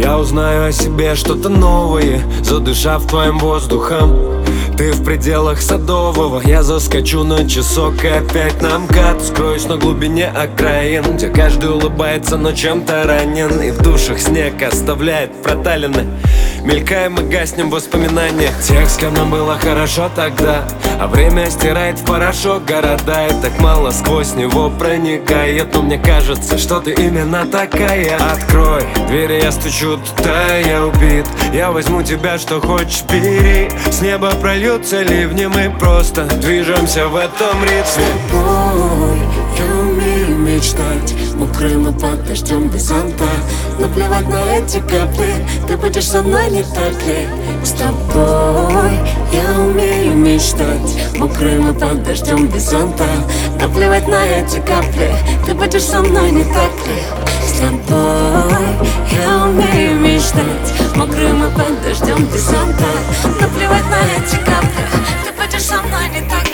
Я узнаю о себе что-то новое, задышав твоим воздухом. Ты в пределах Садового, я заскочу на часок и опять на МКАД. Скроюсь на глубине окраин, где каждый улыбается, но чем-то ранен. И в душах снег оставляет проталины. Мелькаем и гаснем в воспоминаниях тех, с кем нам было хорошо тогда. А время стирает в порошок города, и так мало сквозь него проникает. Но мне кажется, что ты именно такая. Открой двери, я стучу, туда я убит. Я возьму тебя, что хочешь, бери. С неба прольются ливни, мы просто движемся в этом ритме. С тобой я умею мечтать, мокрым и под дождем без зонта. Наплевать на эти капли, ты будешь со мной, не так ли? С тобой я умею мечтать, мокрым и под дождем без зонта. Наплевать на эти капли, ты будешь со мной, не так ли? С тобой я умею мечтать, мокрым и под дождем без зонта. Наплевать на эти капли, ты будешь со мной, не так ли?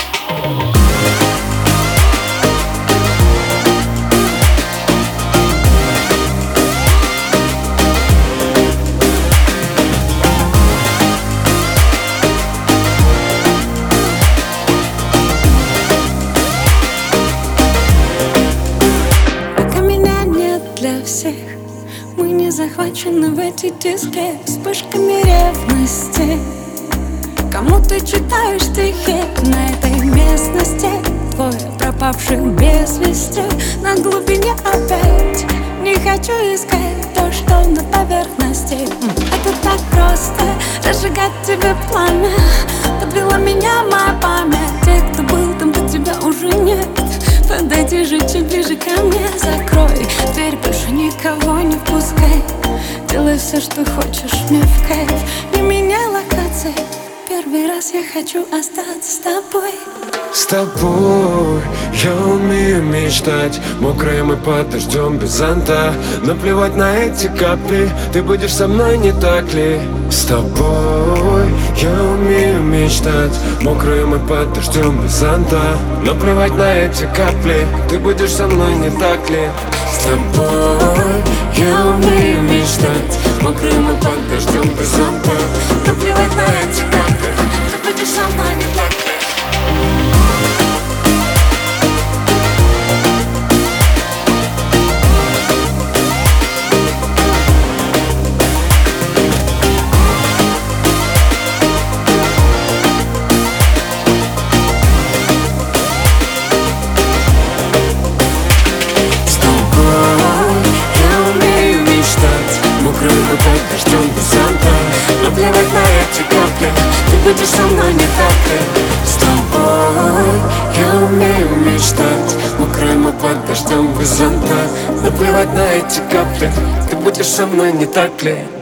Для всех мы не захвачены в эти диски вспышками ревности. Кому ты читаешь стихи на этой местности? Двое пропавших без вести на глубине опять. Не хочу искать то, что на поверхности. Это так просто, разжигать тебе пламя. Подвела меня моя память. Те, кто был там, до тебя уже нет. Подойди же чуть ближе ко мне. Закрой дверь, больше никого не впускай. Делай все, что хочешь, мне в кайф. Не меняй локации. Первый раз я хочу остаться с тобой. С тобой я умею мечтать, мокрым и под дождем без зонта. Наплевать на эти капли, ты будешь со мной, не так ли? С тобой я умею мечтать, мокрым и под дождем без зонта. Наплевать на эти капли, ты будешь со мной, не так ли? С тобой я умею мечтать, мокрым и под дождем без зонта. Наплевать на эти капли, ты будешь со мной, не так ли? Под дождем без зонта. Наплевать на эти капли, ты будешь со мной, не так ли? С тобой я умею мечтать, мокрым и под дождем без зонта. Наплевать на эти капли, ты будешь со мной, не так ли?